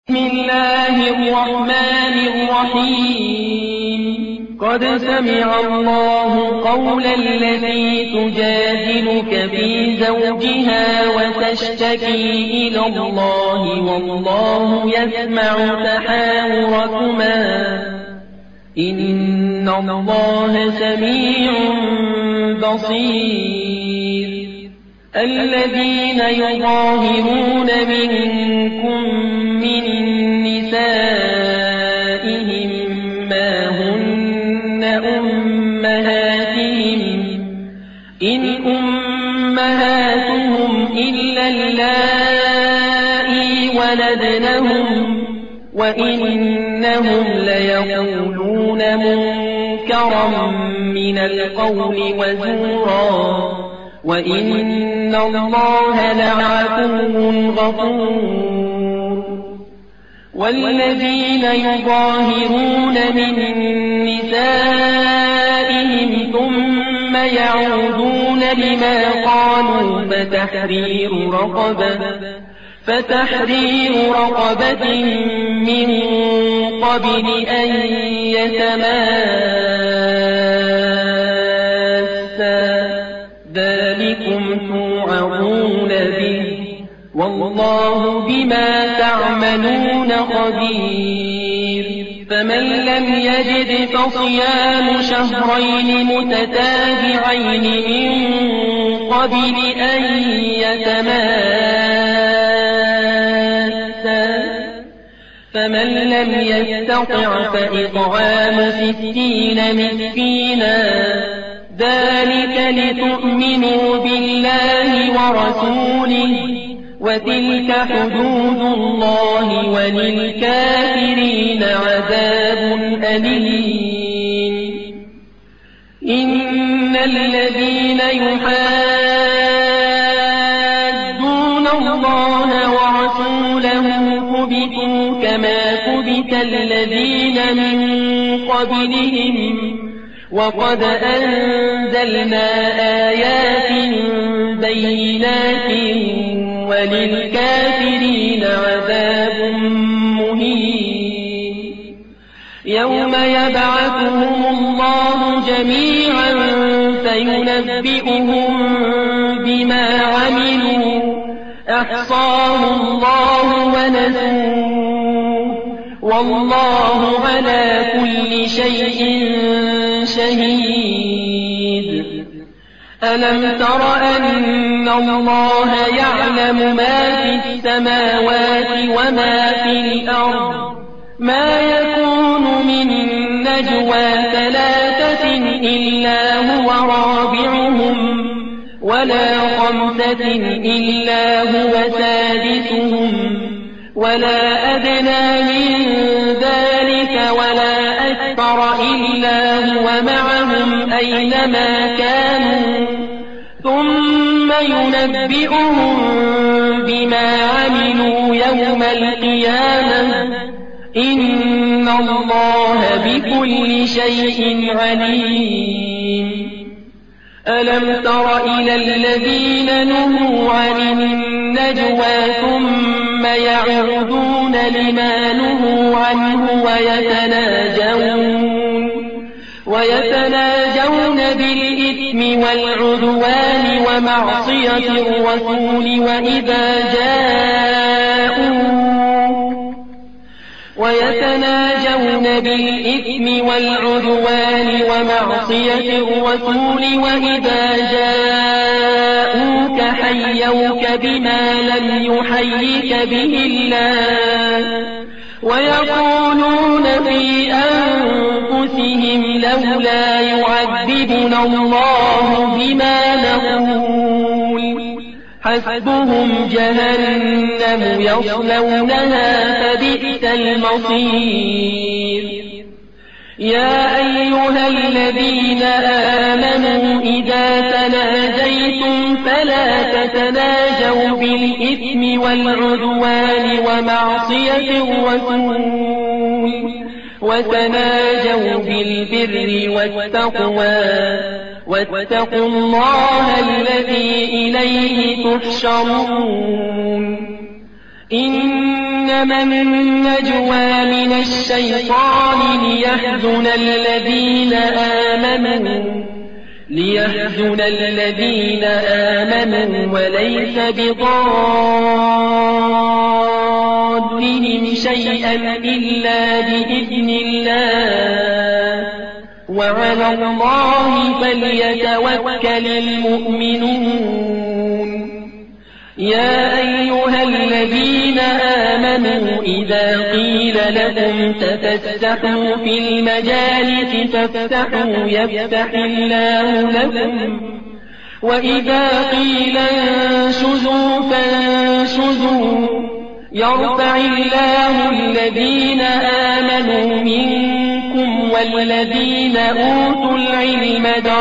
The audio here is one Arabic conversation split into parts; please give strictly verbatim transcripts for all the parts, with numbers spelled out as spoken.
بسم الله الرحمن الرحيم قد سمع الله قول التي تجادلك في زوجها وتشتكي إلى الله والله يسمع تحاوركما إن الله سميع بصير الذين يظاهرون منكم من نسائهم ما هن أمهاتهم إن أمهاتهم إلا اللائي ولدنهم وإنهم ليقولون منكرا من القول وزورا وإن الله لعفو غفور والذين يظاهرون من نسائهم ثم يعودون لما قالوا فتحرير رقبة فتحرير رقبة من قبل أن يتماسا ذلكم توعظون به والله بما تعملون خبير فمن لم يجد فصيام شهرين متتابعين من قبل أن يتماسا فمن لم يستطع فإطعام ستين مسكينا ذلك لتؤمنوا بالله ورسوله وتلك حدود الله وللكافرين عذاب أليم إن الذين يحادون الله ورسوله كبتوا كما كبت الذين من قبلهم وقد أنزلنا آيات بينات وللكافرين عذاب مهين يوم يبعثهم الله جميعا فينبئهم بما عملوا أحصاه الله ونسوه والله على كل شيء شهيد ألم تر أن الله يعلم ما في السماوات وما في الأرض ما يكون من نجوى ثلاثة إلا هو رابعهم ولا خمسة إلا هو سادسهم ولا أدنى من ذلك ولا أكثر إلا هو معهم أينما كانوا ثم ينبئهم بما عملوا يوم القيامة إن الله بكل شيء عليم ألم تر إلى الذين نهوا عن النجوى ثم يعودون لما نهوا عنه ويتناجون ويتناجون بالإثم والعدوان ومعصية الرسول وإذا جاءوا ويتناجون بالإثم والعدوان ومعصية الرسول وإذا جاءوك حيوك بما لم يحيك به الله ويقولون في أنفسهم لولا يعذبنا الله بما نقول حسبهم جهنم يصلونها فبئس المصير يا أيها الذين آمنوا إذا تناجيتم فلا تتناجوا بالإثم والعدوان ومعصية الرسول وتناجوا بالبر والتقوى واتقوا الله الذي إليه تحشرون إنما النجوى من الشيطان ليحزن الذين آمنوا ليحزن الذين آمنوا وليس بضارهم شيئا إلا بإذن الله وعلى الله فليتوكل المؤمنون يا أيها الذين آمنوا إذا قيل لكم تفسحوا في المجالس فافسحوا يفسح الله لكم وإذا قيل انشزوا فانشزوا يرفع الله الذين آمنوا منكم والذين أوتوا العلم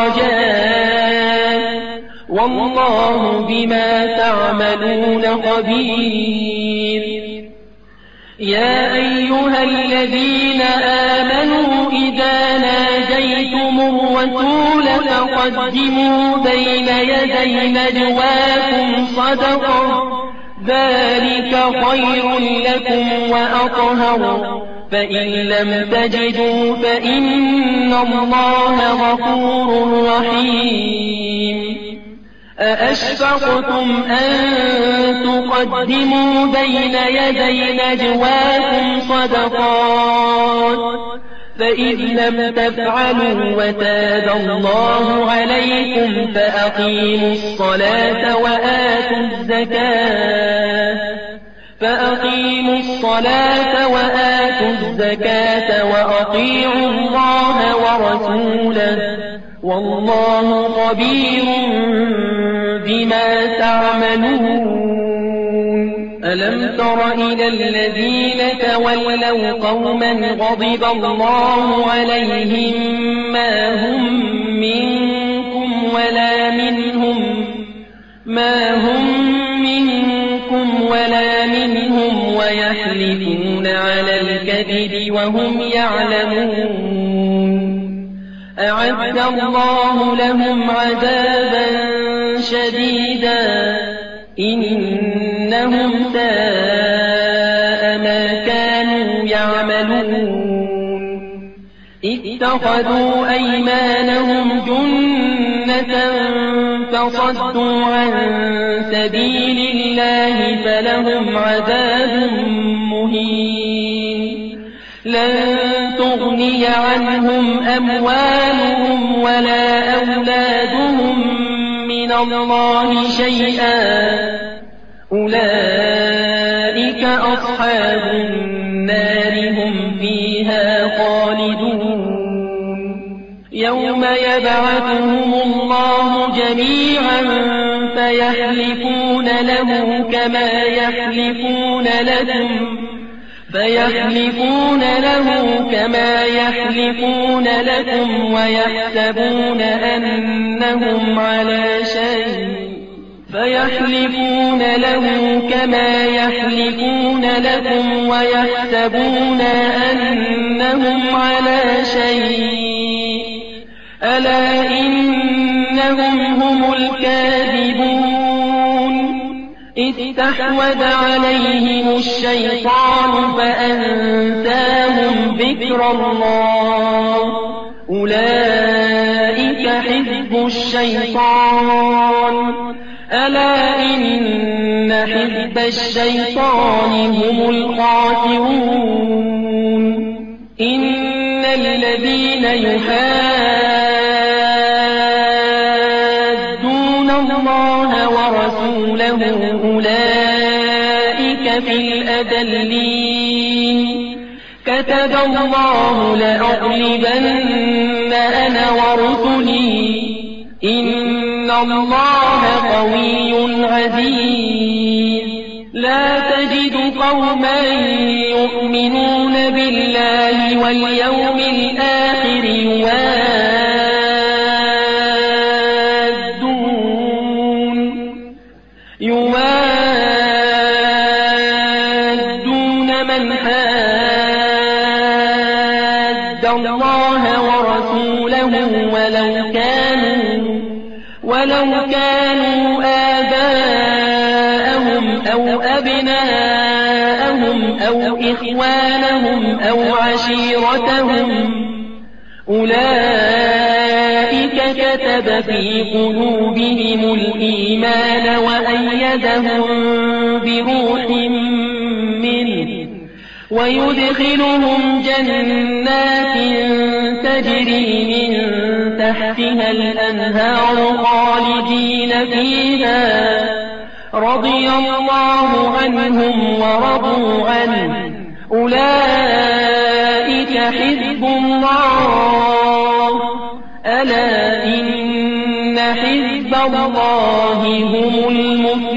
درجات والله بما تعملون خبير يا أيها الذين آمنوا إذا ناجيتم الرسول فقدموا بين يدي نجواكم صدقة ذلك خير لكم وأطهر فإن لم تجدوا فإن الله غفور رحيم أأشفقتم أن تقدموا بين يدي نجواكم صدقات فإذ لم تفعلوا وتاب الله عليكم فأقيموا الصلاة وآتوا الزكاة فأقيموا الصلاة وآتوا الزكاة وأطيعوا الله ورسوله والله خبير بما تعملون ألم تر إلى الذين تولوا قوما غضب الله عليهم ما هم منكم ولا منهم ما هم منكم ولا منهم ويحلفون على الكذب وهم يعلمون أعد الله لهم عذابا شديدا إنهم ساء ما كانوا يعملون اتخذوا أيمانهم جنة فصدوا عن سبيل الله فلهم عذاب مهين لن تغني عنهم أموالهم ولا أولادهم من الله شيئا أولئك أصحاب النار هم فيها خالدون يوم يبعثهم الله جميعا فيحلفون له كما يحلفون لكم فيحلفون له كما يحلفون لكم ويحسبون أنهم على شيء فيحلفون له كما يحلفون لكم ويحسبون أنهم على شيء ألا إنهم هم الكاذبون استحوذ عليهم الشيطان فأنساهم ذكر الله أولئك حزب الشيطان ألا إن حزب الشيطان هم الخاسرون إن الذين يحادون الله ورسوله أولئك في الأذلين كتب الله لأغلبن أنا ورسلي إن الله قوي عزيز لا تجد قوما يؤمنون بالله واليوم الآخر يوادون يوادون من حاد الله ورسوله ولو كانوا ولو كانوا آباءهم أو أبناءهم أو إخوانهم أو عشيرتهم أولئك كتب في قلوبهم الإيمان وأيدهم بروح منه ويدخلهم جنات تجري من تحتها الأنهار خالدين فيها رضي الله عنهم ورضوا عنه أولئك حزب الله ألا إن حزب الله هم المفلحون.